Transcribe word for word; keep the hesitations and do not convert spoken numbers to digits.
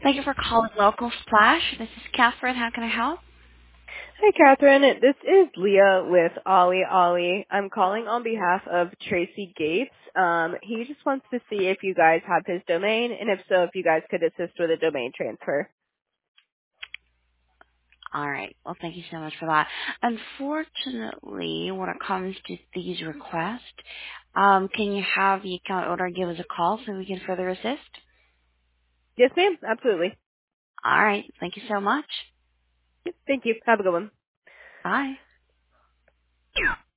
Thank you for calling Local Splash. This is Catherine. How can I help? Hi, Catherine. This is Leah with Ollie Ollie. I'm calling on behalf of Tracy Gates. Um, he just wants to see if you guys have his domain, and if so, if you guys could assist with a domain transfer. All right. Well, thank you so much for that. Unfortunately, when it comes to these requests, um, can you have the account owner give us a call so we can further assist? Yes, ma'am. Absolutely. All right. Thank you so much. Thank you. Have a good one. Bye.